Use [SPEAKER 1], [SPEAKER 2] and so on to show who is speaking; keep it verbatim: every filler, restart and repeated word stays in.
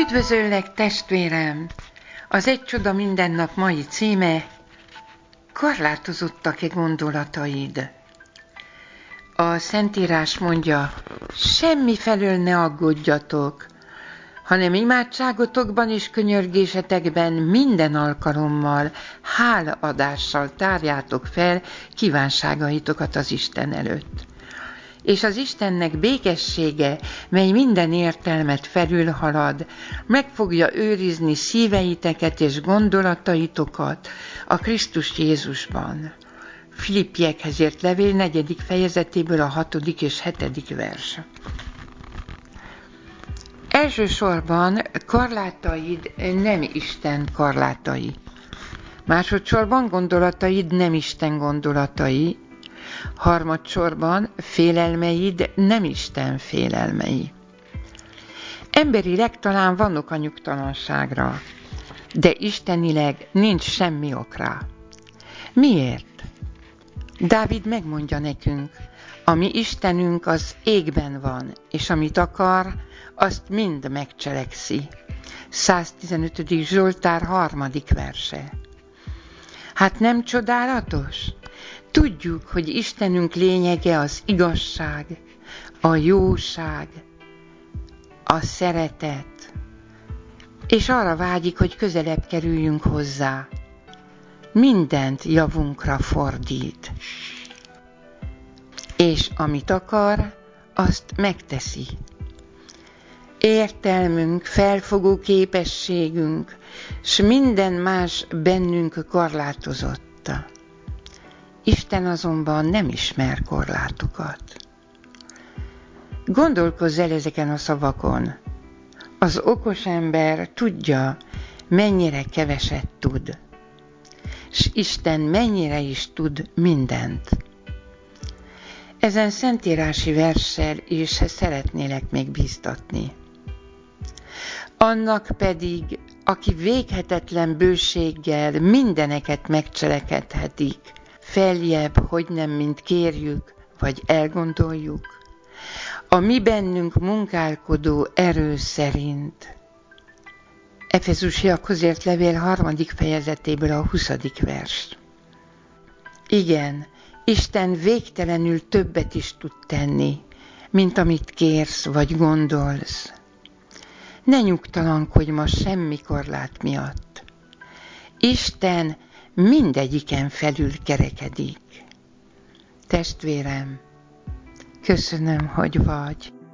[SPEAKER 1] Üdvözöllek, testvérem! Az Egy csoda minden nap mai címe: korlátozottak-e gondolataid? A Szentírás mondja, semmi felől ne aggódjatok, hanem imádságotokban és könyörgésetekben minden alkalommal, hálaadással tárjátok fel kívánságaitokat az Isten előtt. És az Istennek békessége, mely minden értelmet felülhalad, meg fogja őrizni szíveiteket és gondolataitokat a Krisztus Jézusban. Filippiekhez írt levél negyedik fejezetéből a hatodik és hetedik vers. Elsősorban korlátaid nem Isten korlátai. Másodszorban gondolataid nem Isten gondolatai. Harmadsorban félelmeid nem Isten félelmei. Emberileg talán van ok a nyugtalanságra, de istenileg nincs semmi ok rá. Miért? Dávid megmondja nekünk, ami Istenünk az égben van, és amit akar, azt mind megcselekszi. száztizenötödik Zsoltár harmadik verse. Hát nem csodálatos? Tudjuk, hogy Istenünk lényege az igazság, a jóság, a szeretet, és arra vágyik, hogy közelebb kerüljünk hozzá. Mindent javunkra fordít. És amit akar, azt megteszi. Értelmünk, felfogó képességünk, s minden más bennünk korlátozott. Isten azonban nem ismer korlátokat. Gondolkozz el ezeken a szavakon. Az okos ember tudja, mennyire keveset tud, s Isten mennyire is tud mindent. Ezen szentírási verssel is szeretnélek még bíztatni. Annak pedig, aki véghetetlen bőséggel mindeneket megcselekedhetik, feljebb, hogy nem mint kérjük, vagy elgondoljuk, a mi bennünk munkálkodó erő szerint. Efezusiakhoz írt levél harmadik fejezetéből a huszadik vers. Igen, Isten végtelenül többet is tud tenni, mint amit kérsz vagy gondolsz. Ne nyugtalankodj ma semmi korlát miatt. Isten mindegyiken felül kerekedik. Testvérem, köszönöm, hogy vagy.